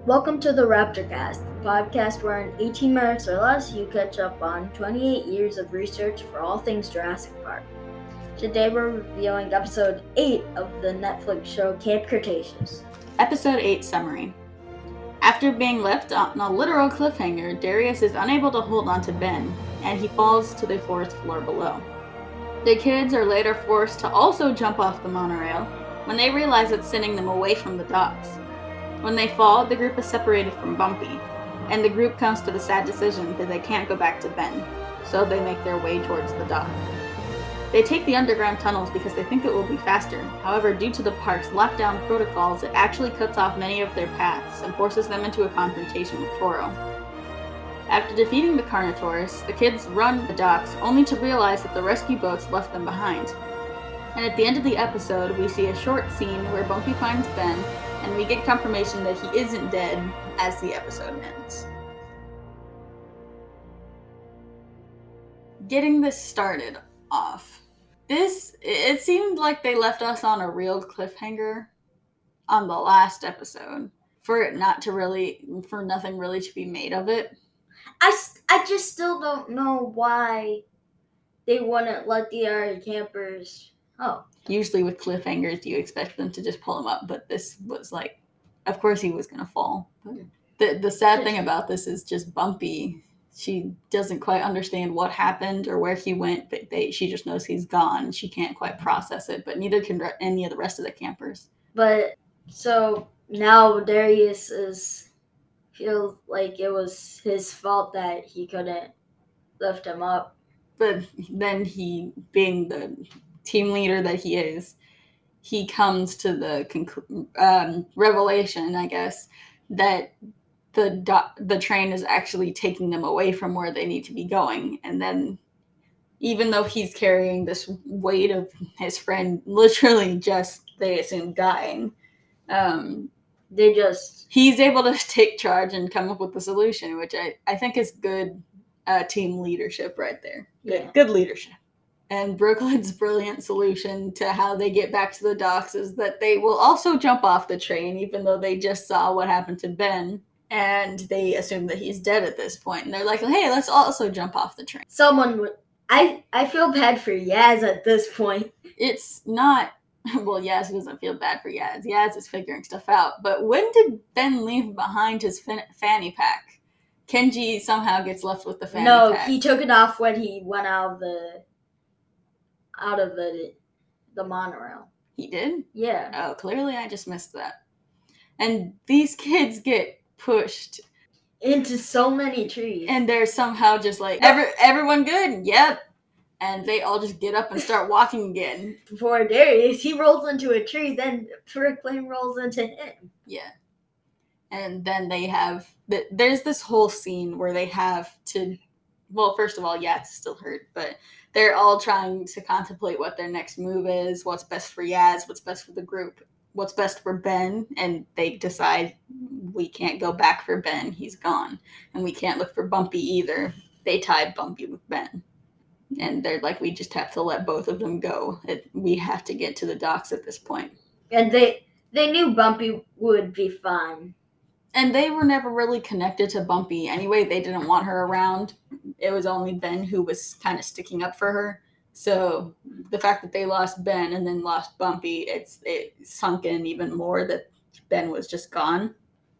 Welcome to the RaptorCast, the podcast where in 18 minutes or less you catch up on 28 years of research for all things Jurassic Park. Today we're reviewing episode 8 of the Netflix show Camp Cretaceous. Episode 8 summary. After being left on a literal cliffhanger, Darius is unable to hold on to Ben, and he falls to the forest floor below. The kids are later forced to also jump off the monorail when they realize it's sending them away from the docks. When they fall, the group is separated from Bumpy, and the group comes to the sad decision that they can't go back to Ben, so they make their way towards the dock. They take the underground tunnels because they think it will be faster. However, due to the park's lockdown protocols, it actually cuts off many of their paths and forces them into a confrontation with Toro. After defeating the Carnotaurus, the kids run the docks only to realize that the rescue boats left them behind. And at the end of the episode, we see a short scene where Bumpy finds Ben, and we get confirmation that he isn't dead as the episode ends. Getting this started off. It seemed like they left us on a real cliffhanger on the last episode for nothing really to be made of it. I just still don't know why they wouldn't let the other campers. Usually with cliffhangers, you expect them to just pull him up, but this was like, of course he was going to fall. But the sad thing about this is just Bumpy. She doesn't quite understand what happened or where he went, but she just knows he's gone. She can't quite process it, but neither can any of the rest of the campers. But so now Darius feels like it was his fault that he couldn't lift him up. But then he, being the team leader that he is, he comes to the revelation, I guess, that the train is actually taking them away from where they need to be going. And then, even though he's carrying this weight of his friend literally just, they assume, dying, he's able to take charge and come up with the solution, which I think is good team leadership right there. Good leadership. And Brooklyn's brilliant solution to how they get back to the docks is that they will also jump off the train, even though they just saw what happened to Ben, and they assume that he's dead at this point. And they're like, hey, let's also jump off the train. I feel bad for Yaz at this point. It's not... Well, Yaz doesn't feel bad for Yaz. Yaz is figuring stuff out. But when did Ben leave behind his fanny pack? Kenji somehow gets left with the fanny pack. No, he took it off when he went out of the monorail. He did? Yeah. Oh, clearly I just missed that. And these kids get pushed into so many trees. And they're somehow just like, everyone good? Yep. And they all just get up and start walking again. Before Darius, he rolls into a tree, then Brooklyn rolls into him. Yeah. And then there's this whole scene where they have to, well, first of all, Yaz is still hurt, but they're all trying to contemplate what their next move is, what's best for Yaz, what's best for the group, what's best for Ben, and they decide we can't go back for Ben, he's gone. And we can't look for Bumpy either. They tied Bumpy with Ben. And they're like, we just have to let both of them go. We have to get to the docks at this point. And they knew Bumpy would be fine. And they were never really connected to Bumpy anyway. They didn't want her around. It was only Ben who was kind of sticking up for her. So the fact that they lost Ben and then lost Bumpy, it sunk in even more that Ben was just gone.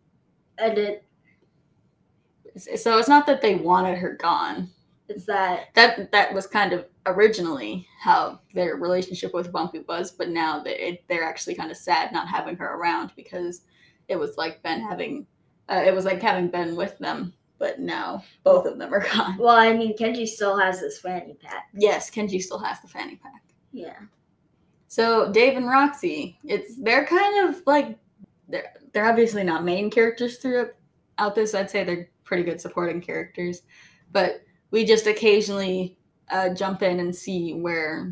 So it's not that they wanted her gone. It's that was kind of originally how their relationship with Bumpy was, but now they're actually kind of sad not having her around because it was like having Ben with them, but now both of them are gone. Well, I mean, Kenji still has his fanny pack. Yes, Kenji still has the fanny pack. Yeah. So Dave and Roxy, they're kind of like they're obviously not main characters throughout this. I'd say they're pretty good supporting characters, but we just occasionally jump in and see where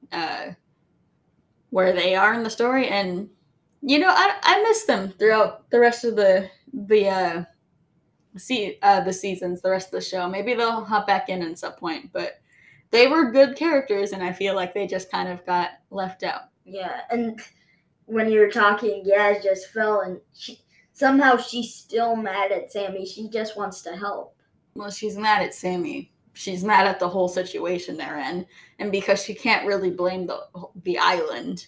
they are in the story, and I miss them throughout the rest of the seasons, the rest of the show. Maybe they'll hop back in at some point, but they were good characters, and I feel like they just kind of got left out. Yeah, and when you were talking, Yaz just fell, and somehow she's still mad at Sammy. She just wants to help. Well, she's mad at Sammy. She's mad at the whole situation they're in, and because she can't really blame the island,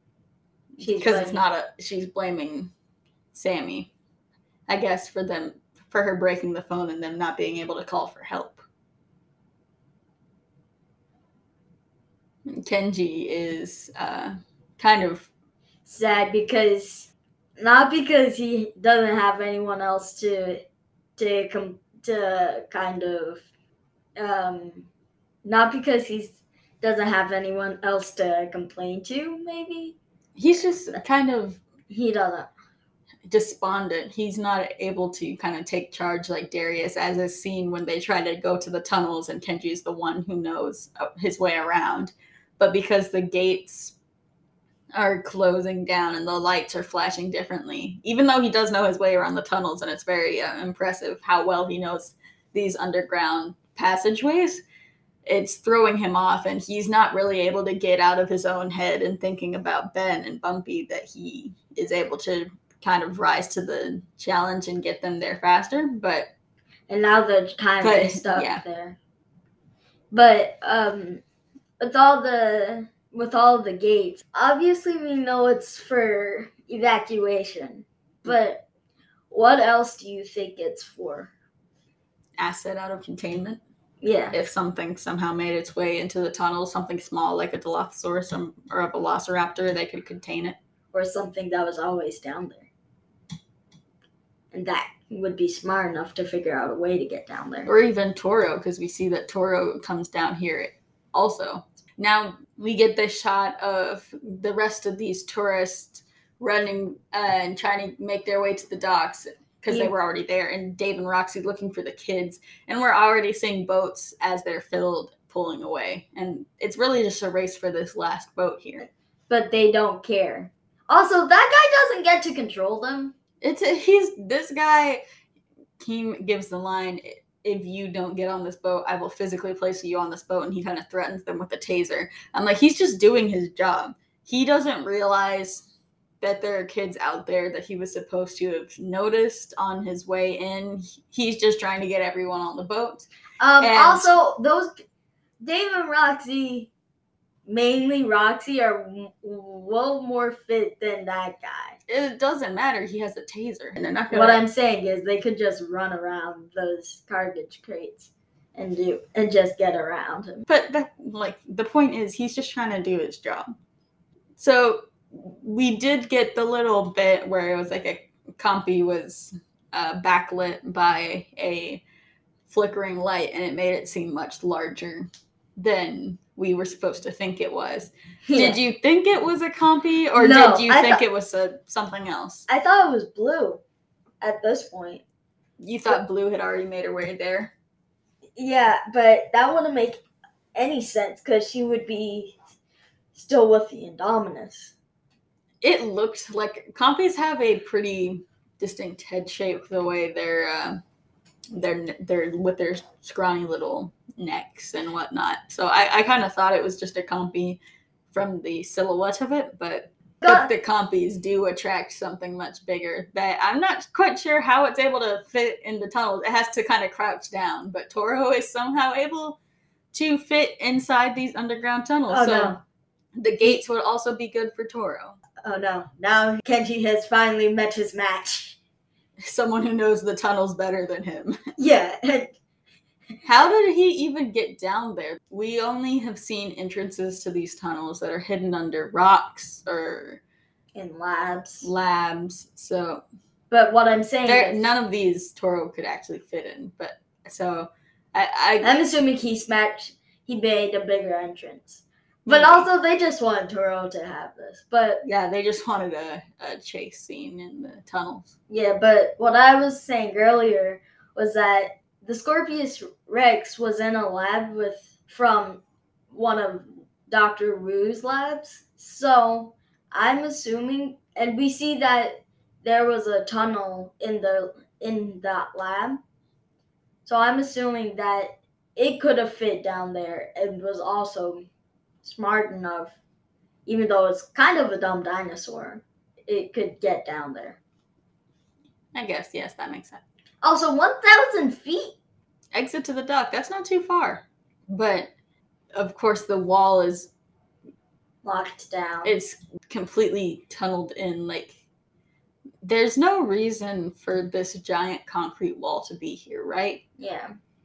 she's blaming Sammy, I guess, for her breaking the phone and them not being able to call for help. And Kenji is kind of sad because not because he doesn't have anyone else to kind of not because he doesn't have anyone else to complain to. Maybe he's just kind of he doesn't. Despondent. He's not able to kind of take charge like Darius, as is seen when they try to go to the tunnels and Kenji's the one who knows his way around. But because the gates are closing down and the lights are flashing differently, even though he does know his way around the tunnels, and it's very impressive how well he knows these underground passageways, it's throwing him off, and he's not really able to get out of his own head and thinking about Ben and Bumpy, that he is able to kind of rise to the challenge and get them there faster. And now they're kind of stuck there. But with all the gates, obviously we know it's for evacuation. But what else do you think it's for? Asset out of containment. Yeah. If something somehow made its way into the tunnel, something small like a Dilophosaurus or a Velociraptor, they could contain it. Or something that was always down there. And that would be smart enough to figure out a way to get down there. Or even Toro, because we see that Toro comes down here also. Now we get this shot of the rest of these tourists running and trying to make their way to the docks because they were already there, and Dave and Roxy looking for the kids, and we're already seeing boats as they're filled pulling away, and it's really just a race for this last boat here. But they don't care. Also, that guy doesn't get to control them. This guy, he gives the line, if you don't get on this boat, I will physically place you on this boat, and he kind of threatens them with a taser. I'm like, he's just doing his job. He doesn't realize that there are kids out there that he was supposed to have noticed on his way in. He's just trying to get everyone on the boat. Also, those Dave and Roxy, mainly Roxy, are well more fit than that guy. It doesn't matter. He has a taser. And they're not What I'm saying is they could just run around those garbage crates and just get around him. But the point is, he's just trying to do his job. So we did get the little bit where it was like a compy was backlit by a flickering light, and it made it seem much larger than we were supposed to think it was. Yeah. Did you think it was a compy, or did you think it was something else? I thought it was Blue at this point. You thought Blue had already made her way there? Yeah, but that wouldn't make any sense because she would be still with the Indominus. It looked like compies have a pretty distinct head shape, the way they're with their scrawny little necks and whatnot. So I kind of thought it was just a compy from the silhouette of it, but the compies do attract something much bigger that I'm not quite sure how it's able to fit in the tunnels. It has to kind of crouch down, but Toro is somehow able to fit inside these underground tunnels. Oh, no. The gates would also be good for Toro. Oh no, now Kenji has finally met his match. Someone who knows the tunnels better than him. Yeah. How did he even get down there? We only have seen entrances to these tunnels that are hidden under rocks or in labs. So, but what I'm saying is, none of these Toro could actually fit in. But so, I'm assuming he made a bigger entrance. But also, they just wanted Toro to have this. But yeah, they just wanted a chase scene in the tunnels. Yeah, but what I was saying earlier was that the Scorpius Rex was in a lab from one of Dr. Wu's labs. So I'm assuming, and we see that there was a tunnel in that lab. So I'm assuming that it could have fit down there and was also smart enough, even though it's kind of a dumb dinosaur, it could get down there. I guess, yes, that makes sense. Also, 1,000 feet? Exit to the dock. That's not too far. But, of course, the wall is... Locked down. It's completely tunneled in. Like, there's no reason for this giant concrete wall to be here, right? Yeah.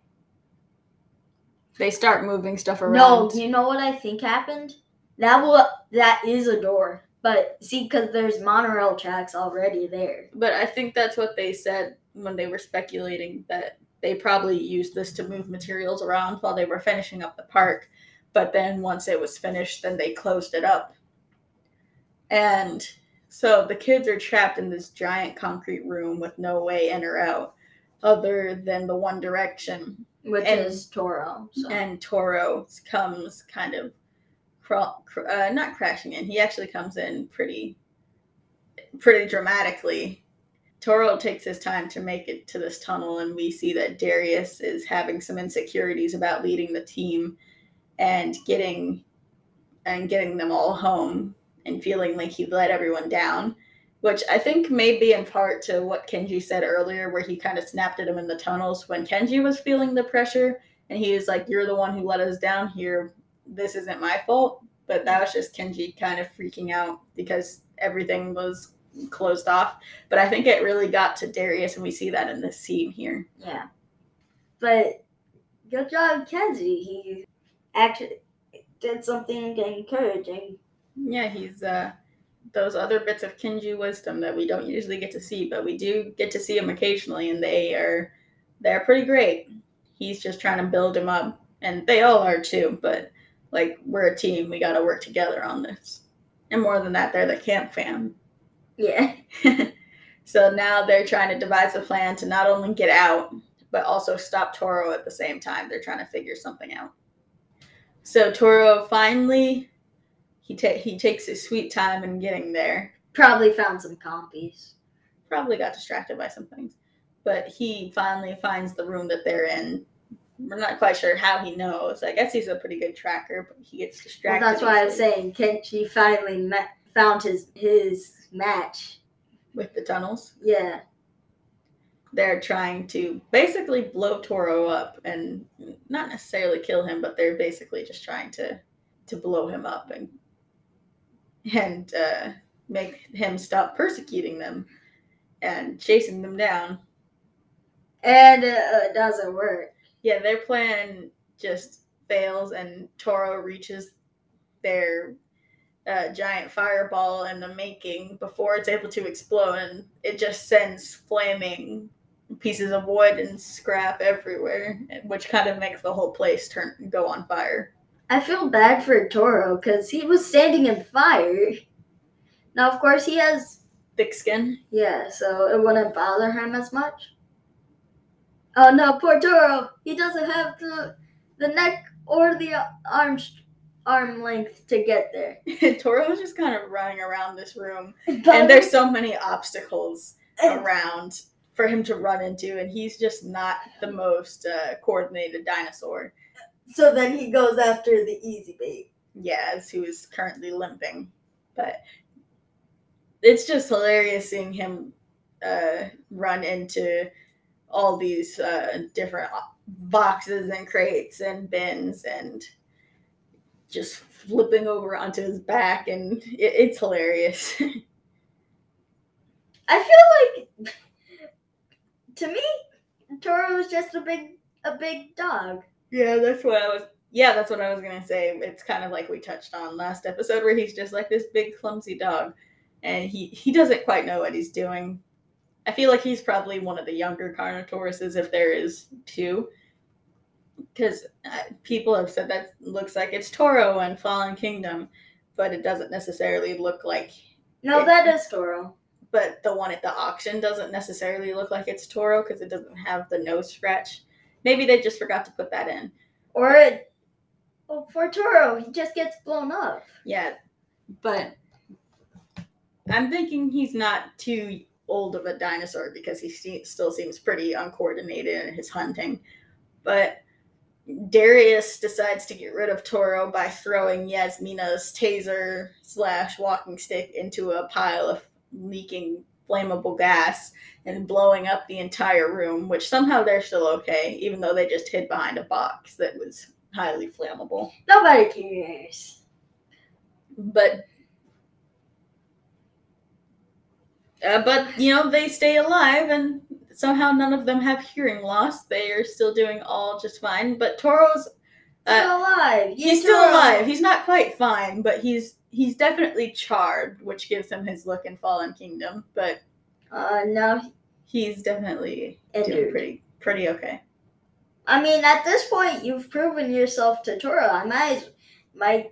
They start moving stuff around. No, you know what I think happened? That is a door. But see, because there's monorail tracks already there. But I think that's what they said when they were speculating, that they probably used this to move materials around while they were finishing up the park. But then once it was finished, then they closed it up. And so the kids are trapped in this giant concrete room with no way in or out other than the one direction. Which is Toro. So. And Toro comes kind of not crashing in. He actually comes in pretty dramatically. Toro takes his time to make it to this tunnel, and we see that Darius is having some insecurities about leading the team and getting them all home and feeling like he let everyone down, which I think may be in part to what Kenji said earlier, where he kind of snapped at him in the tunnels when Kenji was feeling the pressure, and he was like, "You're the one who let us down here. This isn't my fault." But that was just Kenji kind of freaking out because everything was closed off. But I think it really got to Darius, and we see that in this scene here. Yeah. But good job, Kenji. He actually did something encouraging. Yeah, he's those other bits of Kenji wisdom that we don't usually get to see, but we do get to see him occasionally, and they're pretty great. He's just trying to build him up, and they all are too, but like, we're a team, we gotta work together on this. And more than that, they're the camp fam. Yeah. So now they're trying to devise a plan to not only get out, but also stop Toro at the same time. They're trying to figure something out. So Toro finally, he takes his sweet time in getting there. Probably found some compies. Probably got distracted by some things. But he finally finds the room that they're in. We're not quite sure how he knows. I guess he's a pretty good tracker, but he gets distracted. Well, that's why I was saying Kenji finally found his match. With the tunnels? Yeah. They're trying to basically blow Toro up and not necessarily kill him, but they're basically just trying to blow him up and make him stop persecuting them and chasing them down. And it doesn't work. Yeah, their plan just fails, and Toro reaches their giant fireball in the making before it's able to explode, and it just sends flaming pieces of wood and scrap everywhere, which kind of makes the whole place go on fire. I feel bad for Toro because he was standing in fire. Now, of course, he has thick skin. Yeah, so it wouldn't bother him as much. Oh no, poor Toro! He doesn't have the neck or the arm length to get there. Toro is just kind of running around this room, and there's so many obstacles around for him to run into, and he's just not the most coordinated dinosaur. So then he goes after the easy bait. Yes, who is currently limping. But it's just hilarious seeing him run into all these different boxes and crates and bins and just flipping over onto his back, and it's hilarious. I feel like, to me, Toro is just a big dog. Yeah, that's what I was gonna say. It's kind of like we touched on last episode, where he's just like this big clumsy dog, and he doesn't quite know what he's doing. I feel like he's probably one of the younger Carnotauruses, if there is two, because people have said that looks like it's Toro and Fallen Kingdom, but it doesn't necessarily look like. No, that is Toro. But the one at the auction doesn't necessarily look like it's Toro because it doesn't have the nose scratch. Maybe they just forgot to put that in. Or for Toro, he just gets blown up. Yeah, but I'm thinking he's not too old of a dinosaur because he still seems pretty uncoordinated in his hunting. But Darius decides to get rid of Toro by throwing Yasmina's taser / walking stick into a pile of leaking flammable gas and blowing up the entire room, which somehow they're still okay, even though they just hid behind a box that was highly flammable. Nobody cares. But they stay alive, and somehow none of them have hearing loss. They are still doing all just fine. But Toro's still alive. He's still alive. He's not quite fine, but he's definitely charred, which gives him his look in Fallen Kingdom. But no, he's definitely injured. doing pretty okay. I mean, at this point, you've proven yourself to Toro. I might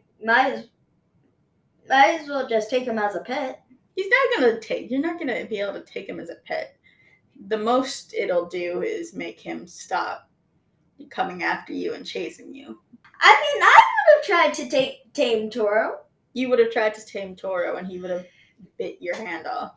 as well just take him as a pet. You're not gonna be able to take him as a pet. The most it'll do is make him stop coming after you and chasing you. I mean, I would have tried to tame Toro. You would have tried to tame Toro, and he would have bit your hand off.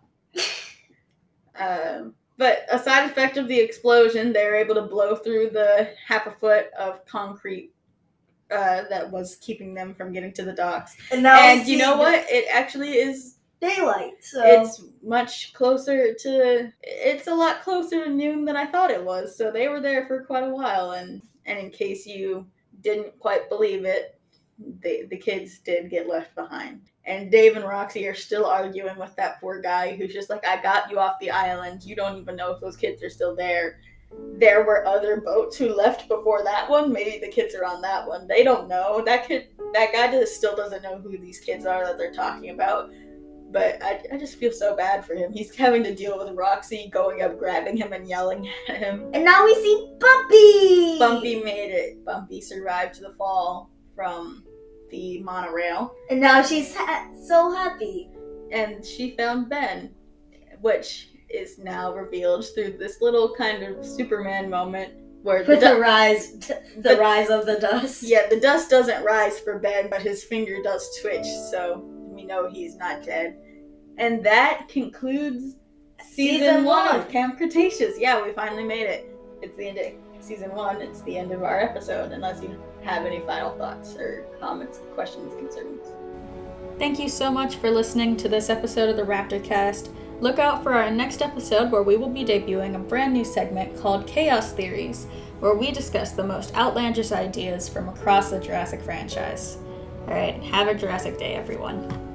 But a side effect of the explosion, they were able to blow through the half a foot of concrete that was keeping them from getting to the docks. And you know what? It actually is daylight, so it's much closer to. It's a lot closer to noon than I thought it was. So they were there for quite a while, and in case you didn't quite believe it, the kids did get left behind. And Dave and Roxy are still arguing with that poor guy who's just like, I got you off the island. You don't even know if those kids are still there. There were other boats who left before that one. Maybe the kids are on that one. They don't know. That guy still doesn't know who these kids are that they're talking about. But I just feel so bad for him. He's having to deal with Roxy going up, grabbing him, and yelling at him. And now we see Bumpy! Bumpy made it. Bumpy survived the fall from the monorail. And now she's so happy. And she found Ben, which is now revealed through this little kind of Superman moment where the rise of the dust. Yeah, the dust doesn't rise for Ben, but his finger does twitch, so we know he's not dead. And that concludes season 1 of Camp Cretaceous. Yeah, we finally made it. It's the end of season 1. It's the end of our episode, unless you have any final thoughts or comments, questions, concerns. Thank you so much for listening to this episode of the Raptor Cast. Look out for our next episode, where we will be debuting a brand new segment called Chaos Theories, where we discuss the most outlandish ideas from across the Jurassic franchise. Alright, have a Jurassic Day, everyone.